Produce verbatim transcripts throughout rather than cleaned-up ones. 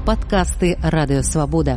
Падкасты Радыёвабода.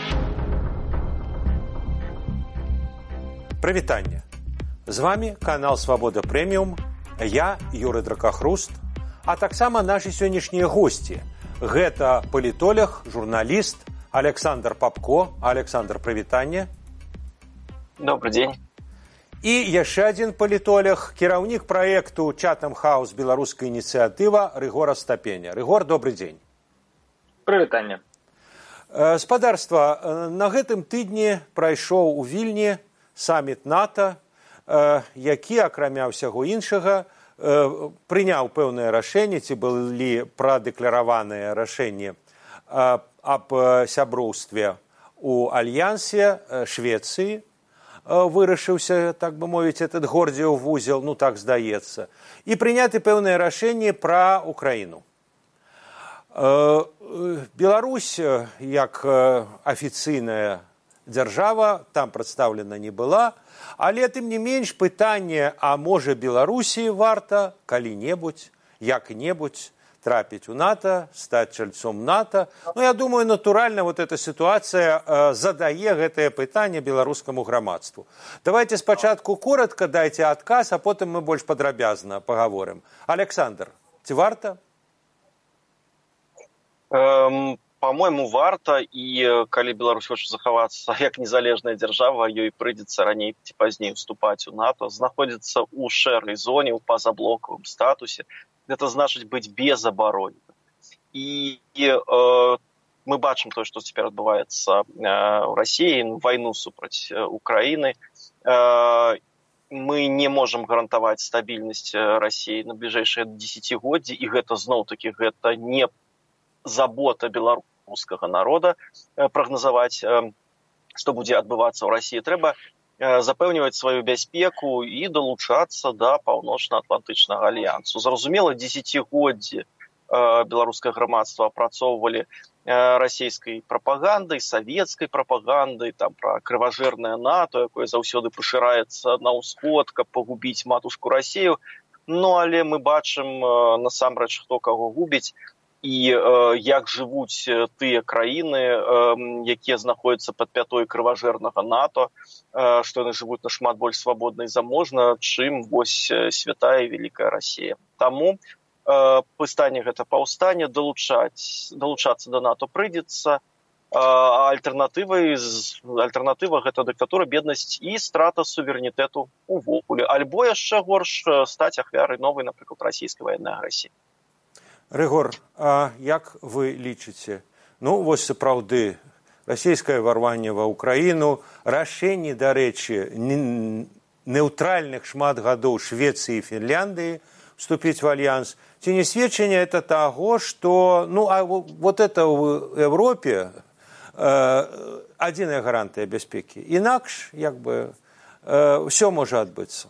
Прывітанне. З вами канал Свабода Прэміум. Я Юрый Дракахруст, а таксама нашы сённяшнія госці. Гэта палітолог, журналіст Александр Попко. Александр, прывітанне. Добрый день. І яшчэ адзін палітолог, кіраўнік праекту Chatham House беларуская ініцыятыва Рыгор Астапеня. Рыгор, добрый дзень. Прывітанне. Спадарства, на гэтым тыдні прайшоў у Вільні саміт НАТО, які, акрамя ўсяго іншага, прыняў пэўнае рашэнне, ці былі прадэклараваныя рашэнні аб сяброўстве у альянсе Швецыі. Вырашыўся, так бы мовіць, этот гордзеў вузел, ну так здаецца, і прыняты пэўнае рашэнне пра Украіну. Беларусь, як афіцыйная дзяржава, там прадстаўлена не была, але тым не менш пытанне, а можа Беларусі варта калі-небудзь, як-небудзь трапіць у НАТО, стаць чальцом НАТО. Ну, я думаю, натуральна вот эта сітуацыя э, задае гэтае пытанне беларускаму грамадству. Давайте спачатку коротко дайце адказ, а потым мы больш падрабязна пагаворым. Александр, ці варта? Эм, по-моему, варта, і калі Беларусь хоча захавацца як незалежная дзяржава, ёй прыйдзецца раней ці пазней уступаць у НАТО, знаходзіцца ў шэрай зоне, ў пазаблокавым статусе. Это значыць быць безабаронным. І, і э, мы бачым тое, што цяпер адбываецца э, ў Расіі, вайну супраць э, Украіны. Э, мы не можам гарантаваць стабільнасць Расіі на бліжэйшыя дзесяцігоддзі, і гэта зноў-такі гэта не забота беларускага народа э, прагназаваць, э, што будзе адбывацца ў Расіі. Трэба запэўніваць сваю бяспеку і далучацца да паўночна-атлантычнага альянсу. Зразумела, дзесяцігоддзі беларускае грамадства апрацоўвалі расійскай прапагандай, савецкай прапагандай, там пра крыважэрнае НАТО, якое заўсёды пашыраецца на ўсход, каб пагубіць матушку Расію. Ну, але мы бачым насамрэч, хто каго губіць, і э, як жывуць тыя краіны, э, якія знаходзяцца пад пятой крыважэрнага НАТО, э, што яны жывуць нашмат больш свабодна і заможна, чым вось святая і вялікая Расія. Таму э, пытанне гэта паўстане, далучаць, далучацца да НАТО прыйдзецца, э, а альтэрнатывай, альтэрнатыва гэта дыктатура, беднасць і страта суверэнітэту увогуле. Альбо яшчэ горш стаць ахвярай новай, напрыклад, расійскай ваеннай агрэсіі. Рыгор, а як вы лічыце? Ну, вось сапраўды, расійскае ўварванне ва Ўкраіну, рашэнні, дарэчы, нейтральных шмат гадоў Швецыі і Фінляндыі вступіць в альянс. Ці не сведчанне это таго, што, ну, а вот это в Европе э, адзіная гарантыя бяспекі. Інакш, як бы, э, ўсё можа адбыцца.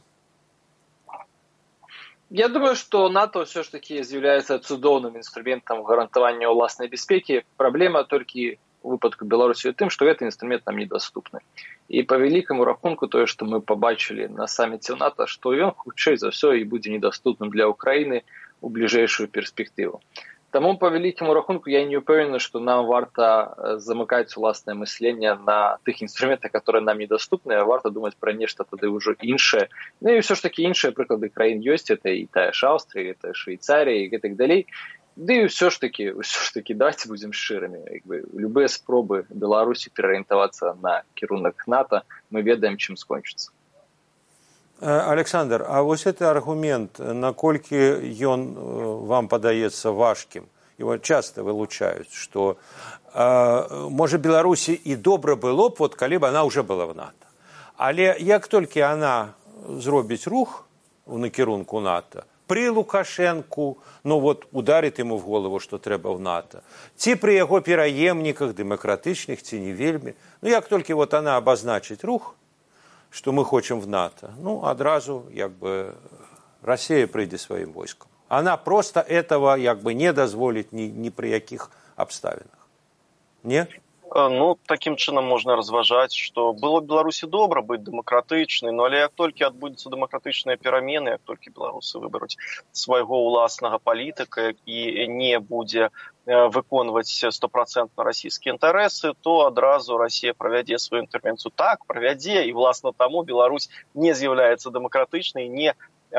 Я думаю, что НАТО все ж таки является цудоўным инструментом гарантавання ўласнай бяспекі. Праблема толькі у выпадку Беларусі ў тым, што гэты інструмент нам недаступны. І па вялікаму рахунку тое, што мы пабачылі на саміце НАТО, што ён хутчэй за ўсё і будзе недаступным для Украіны ў бліжэйшую перспектыву. Таму па вялікаму рахунку я не ўпэўнены, што нам варта замыкаць уласнае мысленне на тых інструментах, которые нам недаступны, а варта думаць пра нешта тады ўжо іншае. Ну і ўсё ж такі іншыя прыклады краін ёсць, это і тая ж Аўстрыя, это Швейцарія і гэтак далей. Ды і ўсё ж такі, ўсё ж такі давайте будзем шчырымі. Любыя спробы Беларусі пераарыентавацца на кірунак НАТО, мы ведаем, чым скончыцца. Александр, а вось гэты аргумент, наколькі ён вам падаецца важкім, его часто вылучаюць, што э, можа Беларусі і добра было б, вот, калі б она уже была в НАТО. Але як толькі она зробіць рух у накірунку НАТО, при Лукашенку, ну вот ударит ему в голову, што трэба в НАТО, ці при яго пераемніках дэмакратычных, ці не вельмі, ну як толькі вот она абазначыць рух, что мы хочем в НАТО, ну, адразу, як бы, Россия прыйдзе сваім войскам. Она просто этого, як бы, не дазволіць ни, ни при якіх абставінах. Не? Ну, таким чынам можна разважаць, што было б Беларусі добра быць дэмакратычнай, но але як толькі адбудуцца дэмакратычныя перамены, як толькі беларусы выберуць свайго ўласнага палітыка і не будзе выконваць стопроцентна расійскія інтарэсы, то адразу Расія правядзе сваю інтэрвенцыю. Так, правядзе, і власна таму Беларусь не з'яўляецца дэмакратычнай, не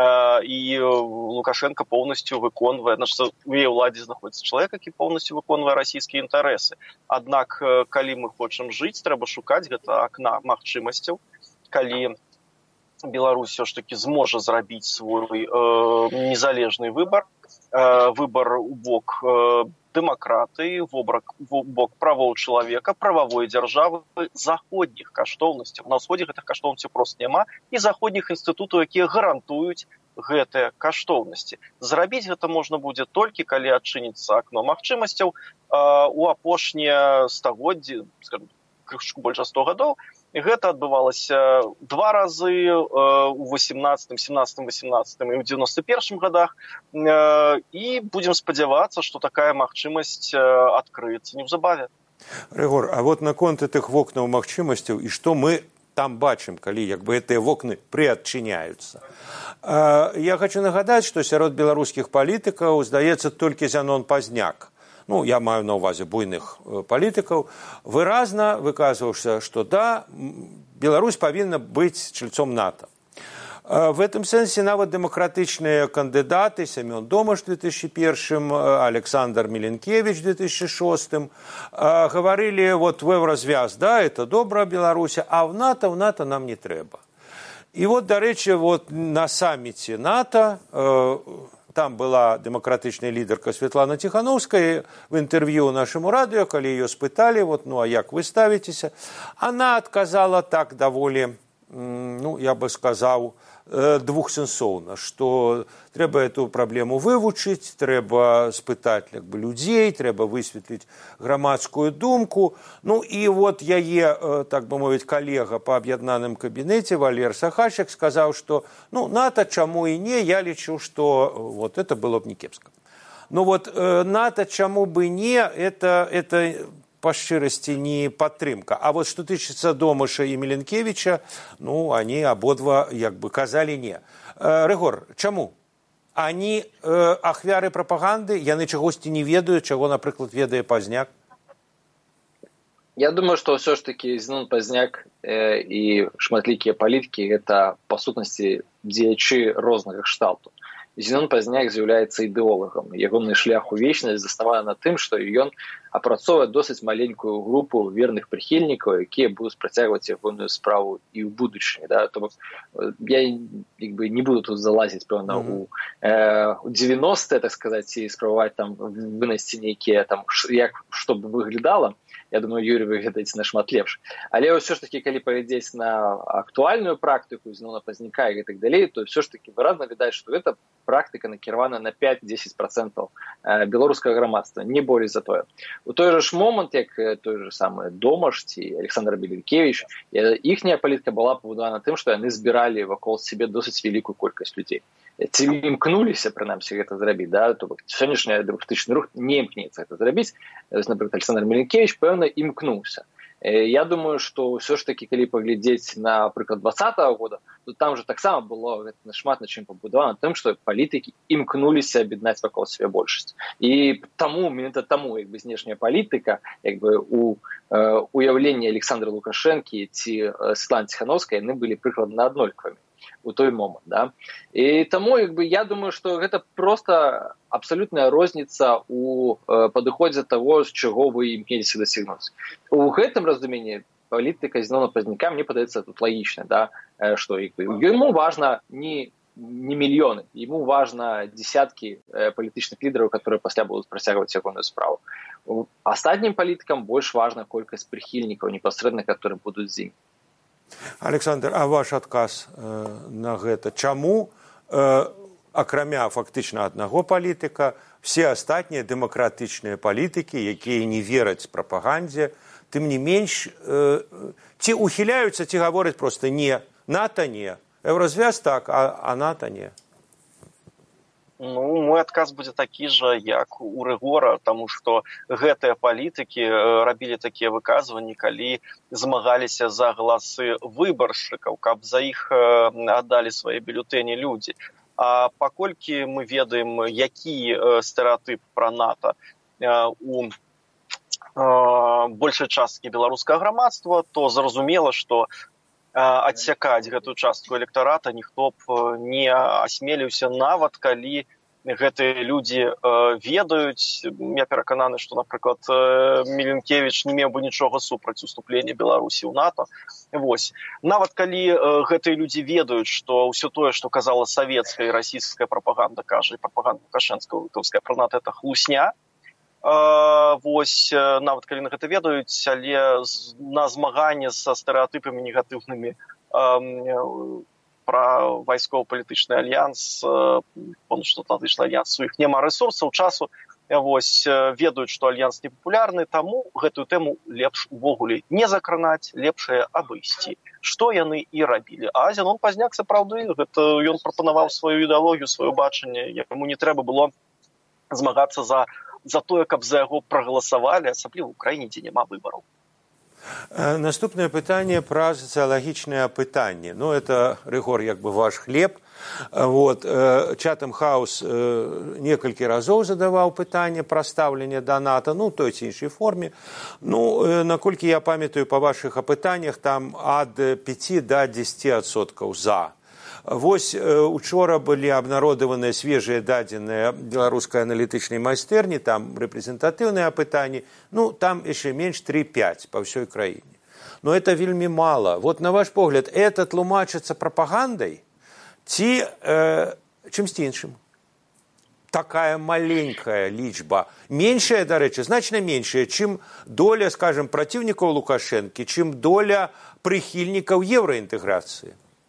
і Лукашенко поўнасцю выконвае, значыць, у яе ўладзе знаходзіцца чалавек, які поўнасцю выконвае расійскія інтарэсы. Аднак, калі мы хочам жыць, трэба шукаць гэта акна магчымасцяў, калі Беларусь ўсё ж такі зможа зрабіць свой э, незалежны выбар, э, выбар у бок э, дэмакратыі, в бок правоў чалавека, прававой дзяржавы, заходніх каштоўнасцяў. На ўсходзе гэтых каштоўнасцяў проста няма, і заходніх інстытутаў, якія гарантуюць гэтыя каштоўнасці. Зрабіць гэта можна будзе толькі, калі адчыніцца акно магчымасцяў. У апошнія стагоддзі, скажем, крышку больш за сто гадоў, гэта адбывалася два разы у восемнадцатым, семнадцатым, восемнадцатым і ў дзевяносто першым годах. І будзем спадзявацца, што такая магчымасць адкрыецца неўзабаве. Рыгор, а вот наконт гэтых вокнаў магчымасцяў і што мы там бачым, калі як бы гэтыя вокны прыадчыняюцца. Я хочу нагадаць, што сярод беларускіх палітыкаў, здаецца, толькі Зянон Пазняк, ну, я маю на ўвазе буйных палітыкаў, выразна выказваўся, што да, Беларусь павінна быць чальцом НАТО. В этом сэнсе нават дэмакратычныя кандыдаты, Семён Домаш в две тысячи первом, Александр Миленкевич в две тысячи шестом, говорили, вот в Еврозвяз, да, это добра Беларусь, а в НАТО, в НАТО нам не трэба. И вот, до речи, вот на саммите НАТО, там была дэмакратычная лідарка Светлана Тихановская в интервью нашему радио, калі ее спытали, вот, ну, а як вы ставитесь? Она отказала так довольно, ну, я бы сказал, двухсэнсоўна, што трэба эту праблему вывучыць, трэба спытаць як бы людзей, трэба высветліць грамадскую думку. Ну і вот яе, так бы мовіць, калега па аб'яднаным кабінеце Валер Сахачак сказаў, што ну НАТО чаму і не, я лічу, што вот это было б не кепска. Ну вот НАТО чаму бы не, это это по шчырасці не падтрымка. А вот што тычыцца Домаша і Миленкевича, ну, они ободва, як бы, казалі не. Э, Рыгор, чаму? Они э, ахвяры прапаганды, яны чагосьці не ведаюць, чаго, напрыклад, ведае Пазняк? Я думаю, што ўсё ж такі Зенон Пазняк э, і шматлікія палітыкі – гэта, па сутнасці, дзеячы рознага кшталту. Зенон Пазняк з'яўляецца ідэолагам. Ягоны шлях у вечнасць заснаваны на тым, што ён апрацоўвае досыць маленькую групу верных прыхільнікаў, якія будуць працягваць ягоную справу і ў будучыні. Да? То бок, я як бы, не буду тут залазіць, пэўна, mm-hmm. у, э, у девяностые, так сказаць, і спрабаваць там вынайсці нейкія, там, як, што б выглядала. Я думаю, Юрий, вы ведаеце нашмат лепш. Але ўсё ж такі, калі паглядзець на актуальную практыку Зенона Пазняка і так далей, то ўсё ж такі выразна відаць, што гэта практыка накіравана на пять-десять процентов беларускага грамадства, не болей за тое. У той жа ж момант, як той же самы Домаш ці Александр Миленкевич, іхняя палітыка была пабудавана тым, што яны збіралі вакол сябе досыць вялікую колькасць людзей. Ці імкнуліся, прынамсі, гэта зрабіць, да? То бок сённяшні дэмакратычны рух не імкнецца гэта зрабіць. Напрыклад, Александр Миленкевич, пэўна, імкнуўся. Я думаю, што ўсё ж такі, калі паглядзець на прыклад двадцатого года, то там же таксама было шмат на чым пабудавана тым, што палітыкі імкнуліся аб'яднаць вакол сябе большасць. І таму, менавіта таму, як бы знешняя палітыка, як бы у э, уяўленні Александра Лукашэнкі ці Светланы Тихановскай, яны былі прыкладна аднолькавымі у той момант, да. І таму, як бы, я думаю, што гэта проста абсалютная розніца у э, падыходзе таго, з чаго вы імкнеліся дасягнуць. У гэтым разуменні палітыка Зенона Пазняка, мне падаецца, тут лагічна, да, э, што як бы, яму важна не, не мільёны, яму важна десяткі э, палітычных лідараў, которые пасля будуць працягваць ягоную справу. У астатнім палітыкам больш важна колькасць прыхільнікаў непасрэдна, которые будуць з ім. Александр, а ваш адказ э, на гэта? Чаму, э, акрамя фактычна аднаго палітыка, все астатнія дэмакратычныя палітыкі, якія не вераць прапагандзе, тым не менш, э, ці ухіляюцца, ці гавораць проста не, НАТО не, Еврозвяз так, а, а НАТО не? Ну, мой адказ будзе такі жа, як у Рыгора, таму што гэтыя палітыкі рабілі такія выказванні, калі змагаліся за галасы выбаршчыкаў, каб за іх аддалі свае бюлетэні людзі. А паколькі мы ведаем, які стэрэатып пра НАТО у большай часткі беларускага грамадства, то зразумела, што адсякаць гэтую частку электарата ніхто б не асмеліўся, нават калі гэтыя людзі ведаюць. Я перакананы, што, напрыклад, Міленкевіч не меў бы нічога супраць уступлення Беларусі ў НАТО. Вось. Нават калі гэтыя людзі ведаюць, што ўсё тое, што казала савецкая і расійская прапаганда, кажа, і прапаганда лукашэнская пра НАТО, это хлусня. Вось, нават калі на гэта ведаюць, але на змаганне са стэрэатыпамі негатыўнымі пра вайсково-палітычны альянс, паўночнаатлантычны альянс, у іх няма рэсурсаў, часу, вось, ведаюць, што альянс непапулярны, таму гэтую тэму лепш увогуле не закранаць, лепшае абысці. Што яны і рабілі. А Зянон Пазняк, сапраўды, гэта ён прапанаваў сваю ідэалогію, сваё бачанне, яму не трэба было змагацца за за тое, каб за яго прагаласавалі, асабліва ў краіне, дзе няма выбараў. Наступнае пытанне пра сацыялагічнае апытанне. Ну, это, Рыгор, як бы ваш хлеб. Вот. Чатэм Хаус некалькі разоў задаваў пытанне пра стаўленне да НАТО, ну, той ці іншай форме. Ну, наколькі я памятаю па вашых апытаннях, там ад пяці да дзесяці адсоткаў за. Вось учора былі абнародаваныя свежыя дадзеныя беларускай аналітычнай майстэрні, там рэпрэзентатыўныя апытанні, ну, там яшчэ менш тры-пяць па ўсёй краіне. Но это вельмі мала. Вот на ваш погляд, это тлумачыцца прапагандай ці э, чымсьці іншым? Такая маленькая лічба, меншая, дарэчы, значна меншая, чым доля, скажем, праціўнікаў Лукашэнкі, чым доля прыхільнікаў еўраінтэграцыі.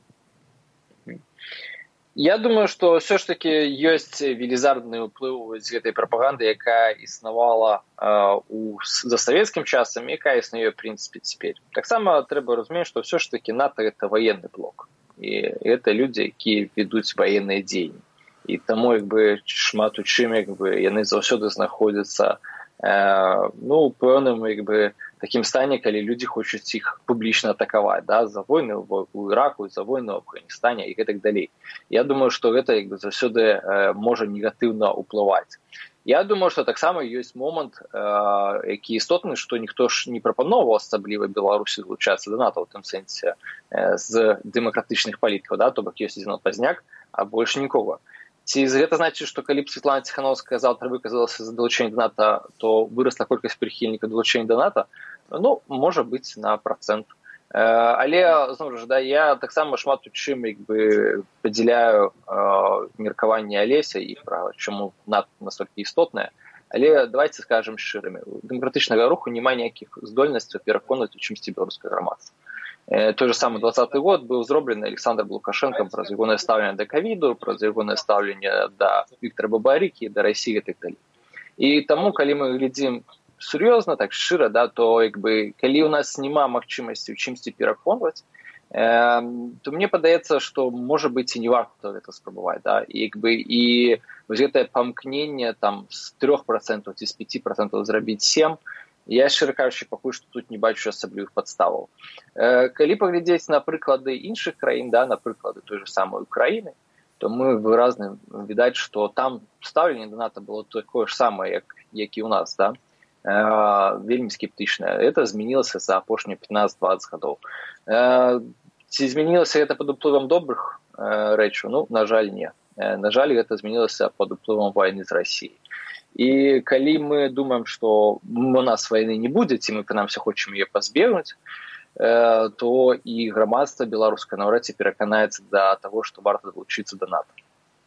Я думаю, што ўсё ж такі ёсць велізарны ўплыў з гэтай прапаганды, якая існавала э, у засавецкім часам, якая існуе, в прынцыпе, цяпер. Таксама трэба разумець, што ўсё ж такі НАТО – гэта военны блок. І гэта людзі, якія ведуць ваенныя дзеянні. І таму, як бы, шмат у чым, як бы, яны заўсёды знаходзяцца э, ну, у пэўным, як бы, такім стане, калі людзі хочуць іх публічна атакаваць, да, за войны ў Іраку, за войны ў Афганістане і гэтак далей. Я думаю, што гэта, як бы, заўсёды э, можа негатыўна ўплываць. Я думаю, што таксама ёсць момант, э, які істотны, што ніхто ж не прапаноўваў асабліва Беларусі злучацца да НАТО, ў тым сэнсе э, з дэмакратычных палітыкаў, да, то бок ёсць Зянон Пазняк, а больш нікога. Ці гэта значыць, што калі б Святлана Ціхановская заўтра выказалася за далучэнне да НАТО, то вырасла колькасць прыхільнікаў далучэння да НАТО? Ну, можа быць, на працэнт. Э, але, зноў жа, да, я таксама шмат у чым, як бы, падзяляю э, меркаванне Алеся і пра чаму НАТО настолькі істотнае. Але давайце скажам шчырымі. У дэмакратычнага руху няма ніякіх здольнасцяў пераконаць у чымсьці беларускае грамадства. Той же самый двадцатый год был зроблены Александром Лукашенко праз ягонае стаўленне да ковіду, праз ягонае стаўленне да Віктора Бабарыкі, да Расіі і так далей. І таму, калі мы глядзім сур'ёзна, так шчыра, да, то, як бы, калі у нас няма магчымасці ў чымсьці пераконваць, э, то мне падаецца, што, можа быць, і не варта гэта спрабаваць, да, і, як бы, і вось гэтае памкненне там з трох працэнтаў ці з пяці працэнтаў зрабіць сем, я, шчыра кажучы, пакуль што тут не бачу асаблівых падставаў. Э, калі паглядзець на прыклады іншых краін, да, на прыклады той же самой Украіны, то мы выразна відаць, што там стаўленне да НАТО было такое ж самае, як, як і ў нас, да, э, вельмі скептычнае. Это змянілася за апошнія пятнаццаць-дваццаць гадоў. Э, ці змянілася гэта пад уплывам добрых э, рэчаў? Ну, на жаль, не. Э, на жаль, гэта змянілася пад уплывам вайны з Расіяй. І калі мы думаем, што у нас вайны не будзе, ці мы прынамсі хочам яе пазбегнуць, э, то і грамадства беларускае наўрад ці пераканаецца да таго, што варта далучыцца да НАТО.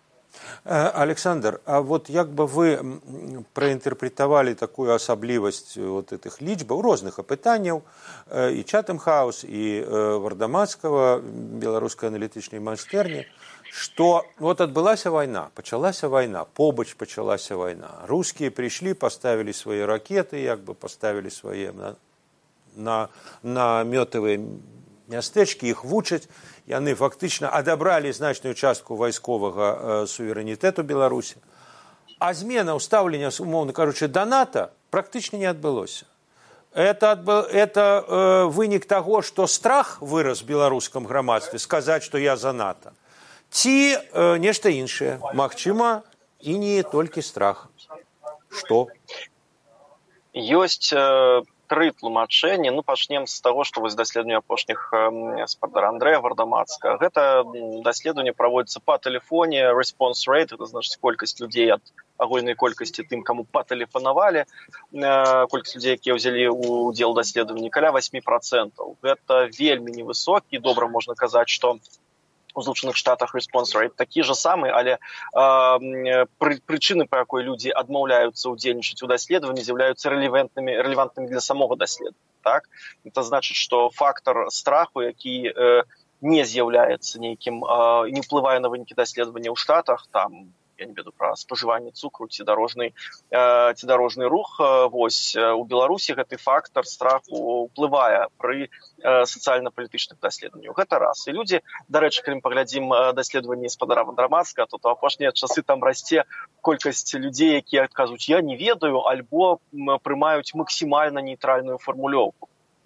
Александр, а вот як бы вы праінтэрпрэтавалі такую асаблівасць вот этих лічбаў, розных апытанняў, і Чатэм Хаус, і Вардамацкага, беларускай аналітычнай майстэрні, што вот адбылася вайна, пачалася вайна, побач пачалася вайна. Рускія прыйшлі, паставілі свае ракеты, як бы паставілі свае на, на, намётавыя мястэчкі, іх вучаць, яны фактычна адабралі значную частку вайсковага суверэнітэту Беларусі. А змена ўстаўлення, умоўна кажучы, да НАТО практычна не адбылося. Это, это э, вынік таго, што страх вырас в беларускам грамадстве, сказаць, што я за НАТО. Ці э, нешта іншае. Магчыма, і не толькі страх. Што? Ёсць э, тры тлумачэнні. Ну, пачнем з таго, што вось даследаванне апошніх э, спадара Андрэя Вардамацкага. Гэта даследаванне праводзіцца па тэлефоне, response rate, это значыць колькасць людзей ад агульнай колькасці тым, каму патэлефанавалі, колькасць людзей, якія ўзялі ўдзел у даследаванні, каля восемь процентаў. Гэта вельмі невысокі, добра можна казаць, што у Злучаных Штатах response rate такі же самы, але э, пры, прычыны, па якой людзі адмаўляюцца ўдзельнічаць у даследаванні, з'яўляюцца рэлевантнымі, рэлевантнымі для самога даследавання. Так? Это значыць, што фактар страху, які э, не з'яўляецца нейкім, э, не ўплывае на вынікі даследавання ў Штатах, там, я не веду пра спажыванне цукру ці дарожны, э, ці дарожны рух. Вось у Беларусі гэты фактар страху ўплывае пры э, сацыяльна-палітычных даследаваннях. Гэта раз. І людзі, дарэчы, калі мы паглядзім даследаванні спадара Вардамацкага, то, то апошнія часы там расце колькасць людзей, якія адказваюць «я не ведаю», альбо прымаюць максімальна нейтральную фармулёўку.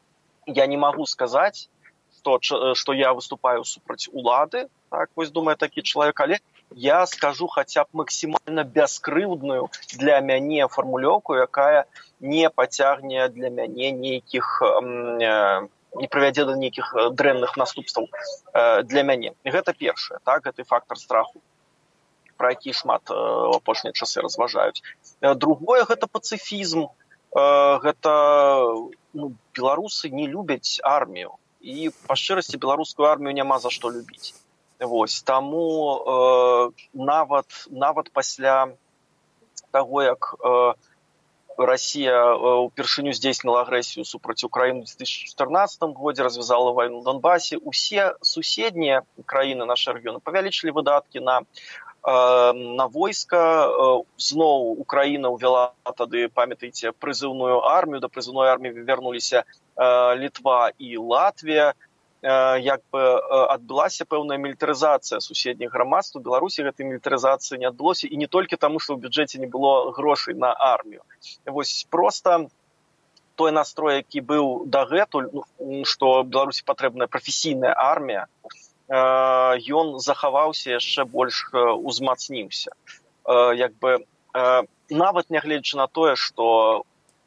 Я не магу сказаць, што, што я выступаю супраць улады, так, вось думае такі чалавек, але я скажу хаця б максімальна бяскрыўдную для мяне фармулёўку, якая не пацягне для мяне нейкіх, э, не прывядзе да нейкіх дрэнных наступстваў э, для мяне. І гэта першае, так, гэты фактар страху, пра які шмат э, у апошнія часы разважаюць. Другое, гэта пацыфізм. Э, гэта ну, беларусы не любяць армію. І, па шчырасці, беларускую армію няма за што любіць. Вось, таму э, нават, нават пасля таго, як э, Расія э, упершыню здзейсніла агрэсію супраць Украіны ў две тысячи чатырнаццатым годзе, развязала вайну ў Донбасе, усе суседнія краіны, нашы рэгіёны, павялічылі выдаткі на, э, на войска. Э, зноў Украіна ўвяла тады, памятаеце, прызыўную армію, да прызыўной арміі вярнуліся э, Літва і Латвія. Як бы адбылася пэўная мілітарызацыя суседніх грамадств. У Беларусі гэтай мілітарызацыі не адбылося, і не толькі таму, што ў бюджэце не было грошай на армію. Вось проста той настрой, які быў дагэтуль, ну, што Беларусі патрэбная прафесійная армія, ён захаваўся, яшчэ больш узмацніўся. Як бы нават нягледзячы на тое, што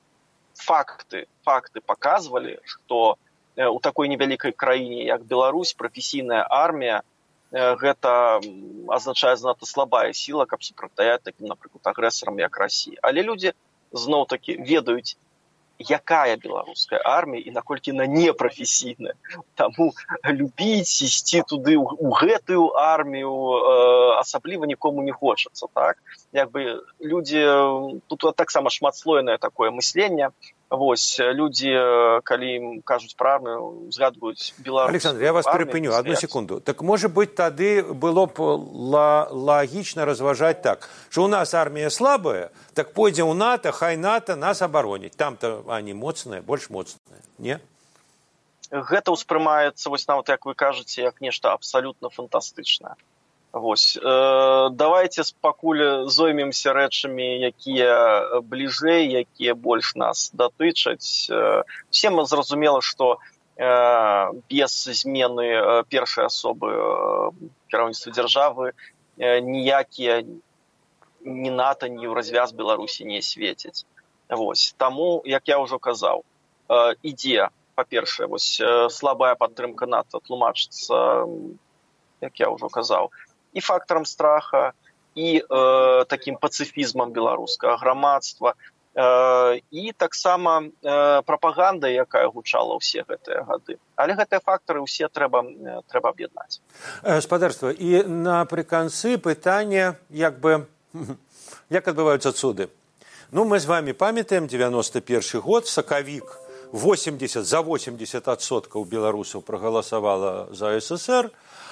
факты, факты паказвалі, што у такой невялікай краіне, як Беларусь, прафесійная армія, гэта азначае занадта слабая сіла, каб супрацьстаяць такім, напрыклад, агрэсарам, як Расія. Але людзі зноў-такі ведаюць, якая беларуская армія і наколькі яна непрафесійная. Таму любіць, ісці туды ў гэтую армію э, асабліва нікому не хочацца. Так? Як бы людзі, тут таксама шматслойнае такое мысленне. Вось, людзі, калі ім кажуць пра армію, згадваюць беларускую. Александр, я вас перапыню, одну секунду. Так, может быть, тады было б лагічна разважаць так, что у нас армія слабая, так пойдзем у НАТО, хай НАТО нас абароніць. Там-то они моцныя, больш моцныя, не? Гэта ўспрымаецца, вось нават, як вы кажаце, як нешта абсалютна фантастычнае. Вось, э, давайте пакуль зоймемся рэчамі, якія бліжэй, якія больш нас датычаць. Э, всем зразумела, што э, без змены э, першай асобы э, кіраўніцтва дзяржавы э, ніякія ні НАТО, ні развяз Беларусі не свецяць. Вось, таму, як я ўжо казаў, э, ідзе, па-першае, вось э, слабая падтрымка НАТО тлумачыцца, як я ўжо казаў, і фактарам страха, і э, такім пацыфізмам беларускага грамадства, э, і таксама э, прапаганда, якая гучала ўсе гэтыя гады. Але гэтыя фактары ўсе трэба, трэба аб'яднаць. Спадарства, і напрыканцы пытанне, як бы, як адбываюцца цуды. Ну, мы з вами памятаем девяносто першы год, сакавік, восемьдесят, за восемьдесят адсоткаў беларусаў прагаласавала за СССР,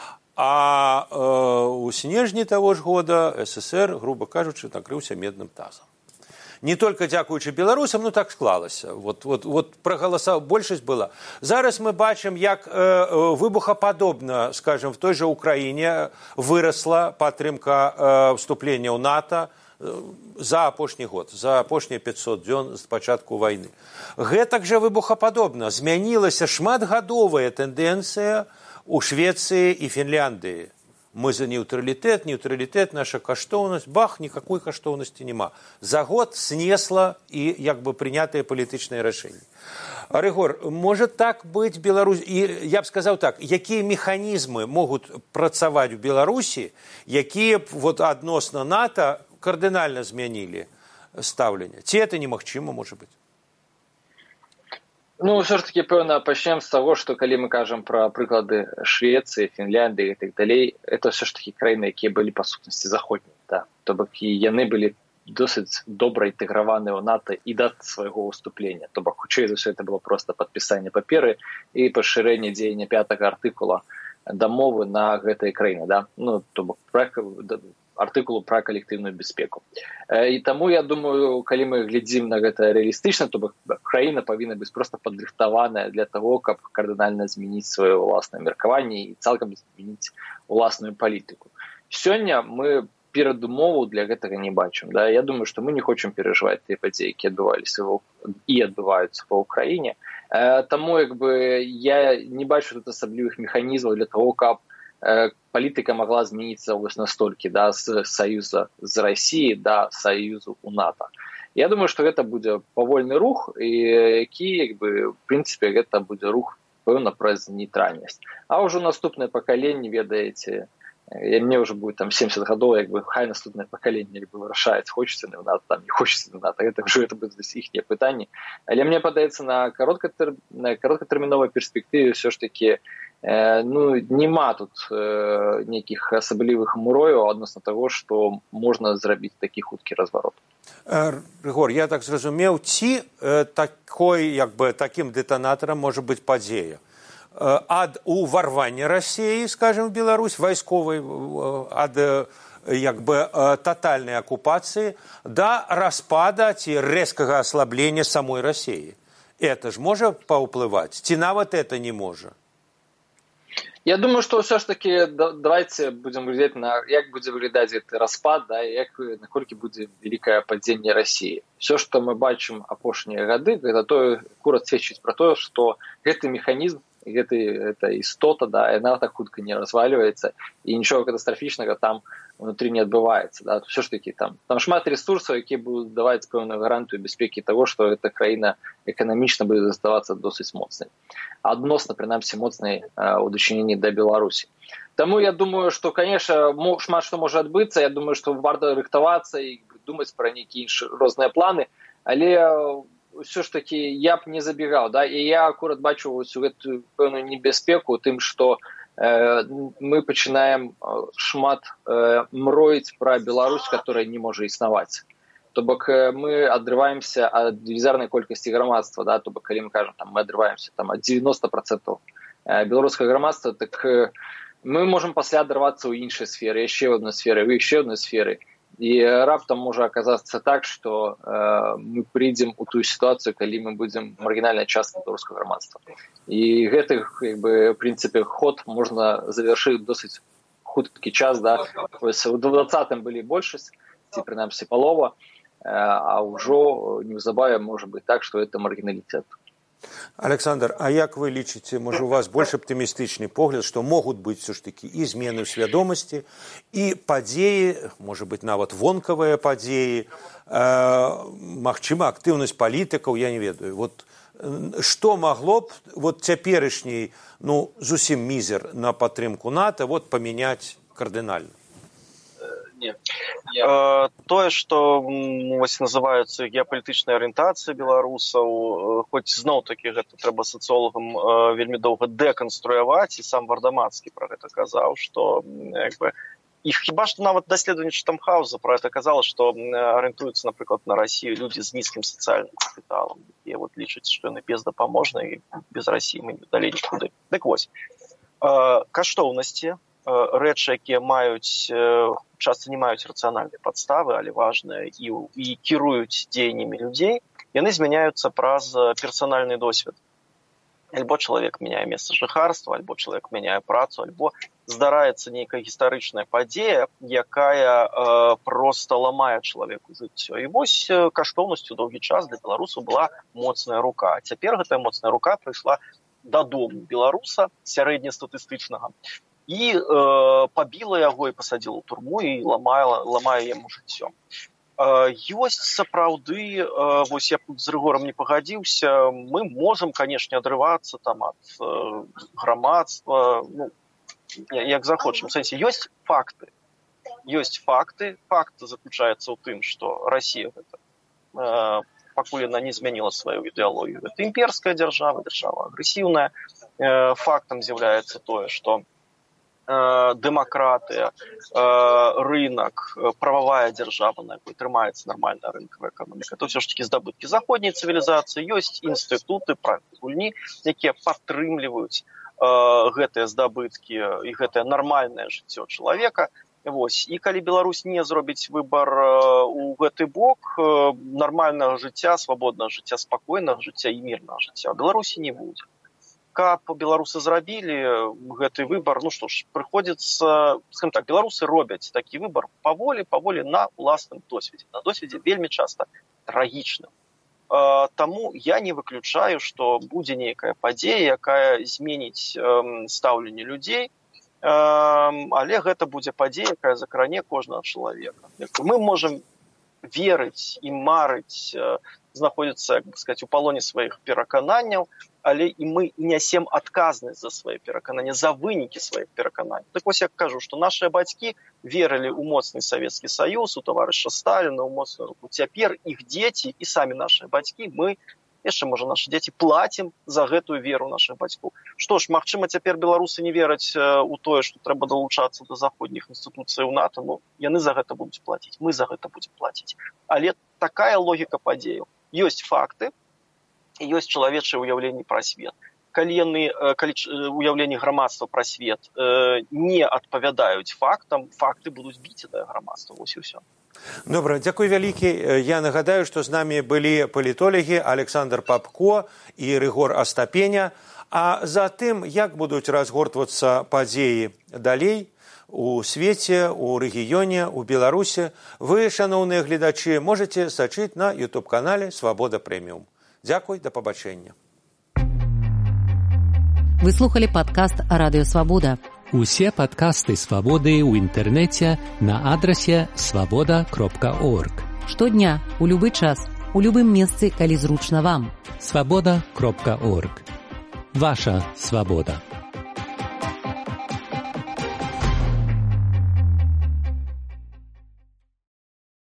а э, у снежні таго ж года СССР, грубо кажучы, накрыўся медным тазам. Не только дзякуючы беларусам, ну так склалася. Вот, вот, вот проголосовала, большасць была. Зараз мы бачым, як э, выбухападобна, скажем, в той же Украине выросла падтрымка э, вступлення ў НАТО э, за апошні год, за апошнія пятьсот дзён з пачатку вайны. Гэтак жа выбухападобна змянілася шматгадовая тэндэнцыя у Швеции и Финляндии. Мы за нейтралитет, нейтралитет, наша каштоўнасць. Бах, никакой каштоўнасці нема. За год снесла и як бы принятые политичные решения. Рыгор, может так быть Беларусь, и я бы сказал так, какие механизмы могут працаваць в Беларуси, якія вот адносна НАТО кардинально змянили ставление? Ці это немагчыма, может быть? Ну, все ж таки, пэўна, пачнем з таго, што калі мы кажам пра прыклады Швецыі, Фінляндыі і так далей, это все ж таки краіны, якія былі па сутнасці заходнія, да. То бок і яны былі досыць добра інтэграваныя ў НАТО і да свайго ўступлення. То бок, хутчэй за ўсё, это было проста падпісанне паперы і пашырэнне дзеяння пятага артыкула дамовы на гэтай краіны, да. Ну, то бок, артыкулу пра калектыўную бяспеку. І таму, я думаю, калі мы глядзім на гэта рэалістычна, то бок краіна павінна быць проста падрыхтаваная для таго, каб кардынальна змяніць сваё ўласнае меркаванне і цалкам змяніць уласную палітыку. Сёння мы перадумову для гэтага не бачым. Да? Я думаю, што мы не хочам перажываць тыя падзеі, якія адбываліся і адбываюцца ва ўкраіне. Таму як бы я не бачу тут асаблівых механізмаў для того, каб палітыка могла змяніцца вось настолькі, да, з саюза з Расіі да саюзу у НАТО. Я думаю, што гэта будзе павольны рух, і які, як бы, в прынцыпе, гэта будзе рух, пэўна, праз нейтральнасць. А ўжо наступнае пакаленне, ведаеце, мне ўжо будет там семьдесят гадоў, як бы, хай наступнае пакаленне, як бы, вырашаюць, хочацца на НАТО, там, не хочацца на НАТО, гэта ўжо это будзе іхнія пытанні. Але мне падаецца, на кароткатэр... на кароткатэрміновай перспектыве ўсё ж такі ну, нема тут э, нейкіх асаблівых мурояў адносна таго, што можна зрабіць такі хуткі разварот. Рыгор, я так зразумеў, ці э, такой, як бы, такім дэтанатарам можа быць падзея э, ад уварвання Расіі, скажем, в Беларусь, вайсковай, э, ад э, як бы э, тотальнай акупацыі да распада ці рэзкага аслаблення самой Расіі. Это ж можа паўплываць? Ці нават это не можа? Я думаю, што ўсё ж такі давайте будзем глядзець на як будзе выглядаць гэты распад, да, як наколькі будзе вялікае падзенне Расіі. Все, што мы бачым апошнія гады, гэта тое акурат сведчыць пра тое, што гэты механізм, гэты гэта істота, да, яна так хутка не развальваецца і нічога катастрафічнага там внутрі не адбываецца, да. Все ж такі там там шмат ресурсаў, якія будуць даваць пэўную гарантыю бяспекі таго, што эта краіна эканамічна будзе заставацца досыць моцнай. Адносна, прынамсі, моцнай у дачыненні да Беларусі. Таму я думаю, што, конечно, шмат што можа адбыцца, я думаю, што варта рыхтавацца і думаць пра нейкія іншыя розныя планы, але ўсё ж такі я б не забегаў, да, і я акурат бачу ўсю гэтую пэўную небяспеку тым, што э, мы пачынаем шмат э, мроіць пра Беларусь, которая не можа існаваць. То бок мы адрываемся ад велізарнай колькасці грамадства, да, то бок калі мы кажам, там мы адрываемся там ад девяносто процентов беларускага грамадства, так мы можам пасля адрывацца ў іншай сферы, яшчэ ў адной сферы, ў яшчэ адной сферы. І раптам можа аказацца так, што э, мы прыйдзем у тую сітуацыю, калі мы будзем маргінальнай часткай беларускага грамадства. І гэты, як бы, в прынцыпе, ход можна завяршыць досыць хуткі час, да. Вось у двадцатым былі большасць, ці прынамсі палова, а ўжо неўзабаве можа быць так, што это маргіналітэт. Александр, а як вы лічыце, можа, у вас больш аптымістычны погляд, што могуць быць все ж такі і змены ў свядомасці, і падзеі, можа быць, нават вонкавыя падзеі, э, магчыма, актыўнасць палітыкаў, я не ведаю. Вот што магло б вот цяперашні, ну, зусім мізер на падтрымку НАТО вот памяняць кардынальна? Не. Я... Тое, што вось называюцца геапалітычнай арыентацыяй беларусаў, хоць зноў-такі гэта трэба сацыолагам вельмі доўга дэканструяваць, і сам Вардамацкі пра гэта казаў, што як бы і хіба што нават даследаванне Чатамхаўза пра гэта казала, што арыентуюцца, напрыклад, на Расію людзі з нізкім сацыяльным капіталам, і вот лічаць, што яны бездапаможныя, і без Расіі мы далей нікуды. Дык вось, каштоўнасці, рэчы, якія маюць часто не маюць рацыянальнай падставы, але важныя і, і кіруюць дзеяннямі людзей, яны змяняюцца праз персанальны досвед. Альбо чалавек мяняе месца жыхарства, альбо чалавек мяняе працу, альбо здараецца нейкая гістарычная падзея, якая э, проста ламае чалавеку жыццё. І вось э, каштоўнасцю доўгі час для беларусаў была моцная рука. А цяпер гэтая моцная рука прыйшла дадому беларуса сярэднестатыстычнага і э, пабіла яго і пасадзіла ў турму і ламае, ламае яму жыццё. Ёсць сапраўды, вось я з Рыгорам не пагадзіўся, мы можам, канешне, адрывацца там ад э, грамадства, ну, як захочам. В сэнсе, ёсць факты. Ёсць факты. Факт заключаецца ў тым, што Расія гэта, э, пакуль яна не змяніла сваю ідэалогію, гэта імперская дзяржава, дзяржава агрэсіўная. Э, фактам з'яўляецца тое, што дэмакратыя, рынок, прававая дзяржава, на якой трымаецца нармальная рынкавая эканоміка. Это ўсё ж такі здабыткі заходняй цывілізацыі. Ёсць інстытуты, правілы гульні, якія падтрымліваюць гэтыя здабыткі і гэтае нармальнае жыццё чалавека. Вось. І калі Беларусь не зробіць выбар у гэты бок, нармальнага жыцця, свабоднага жыцця, спакойнага жыцця і мірнага жыцця ў Беларусі не будзе. Каб беларусы зрабілі гэты выбар, ну што ж, прыходзіцца, скажем так, беларусы робяць такі выбар паволі, паволі на ўласным досведзе. На досведзе вельмі часта трагічным. Таму я не выключаю, што будзе нейкая падзея, якая зменіць стаўленне людзей, але гэта будзе падзея, якая закране кожнага чалавека. Мы можам верыць і марыць, знаходзіцца, як бы сказаць, у палоне сваіх перакананняў, але і мы нясем адказнасць за свае перакананні, за вынікі сваіх перакананняў. Так вось я кажу, што нашыя бацькі верылі ў моцны Савецкі Саюз, у таварыша Сталіна, ў моцную руку. Цяпер іх дзеці і самі нашыя бацькі, мы, яшчэ, можа, нашы дзеці плацім за гэтую веру нашых бацькоў. Што ж, магчыма, цяпер беларусы не вераць у тое, што трэба далучацца да заходніх інстытуцый ў НАТО, ну, яны за гэта будуць плаціць, мы за гэта будзем плаціць. Але такая логіка падзеяў. Ёсць факты, ёсць чалавечае ўяўленне пра свет. Калі яны, калі ўяўленне грамадства пра свет не адпавядаюць фактам, факты будуць біць да грамадства. Вось і ўсё. Добра, дзякуй вялікі. Я нагадаю, што з намі былі палітолагі Александр Папко і Рыгор Астапеня. А за тым, як будуць разгортвацца падзеі далей у свеце, у рэгіёне, у Беларусі, вы, шаноўныя гледачы, можаце сачыць на ютуб-канале «Свабода Прэміум». Дзякуй, да пабачэння. Вы слухали падкаст «Радыё Свабода». Усе падкасты «Свабоды» ў інтэрнэце на адрасе свабода кропка орг. Штодня, у любы час, у любым месцы, калі зручна вам. свабода кропка орг. Ваша свабода.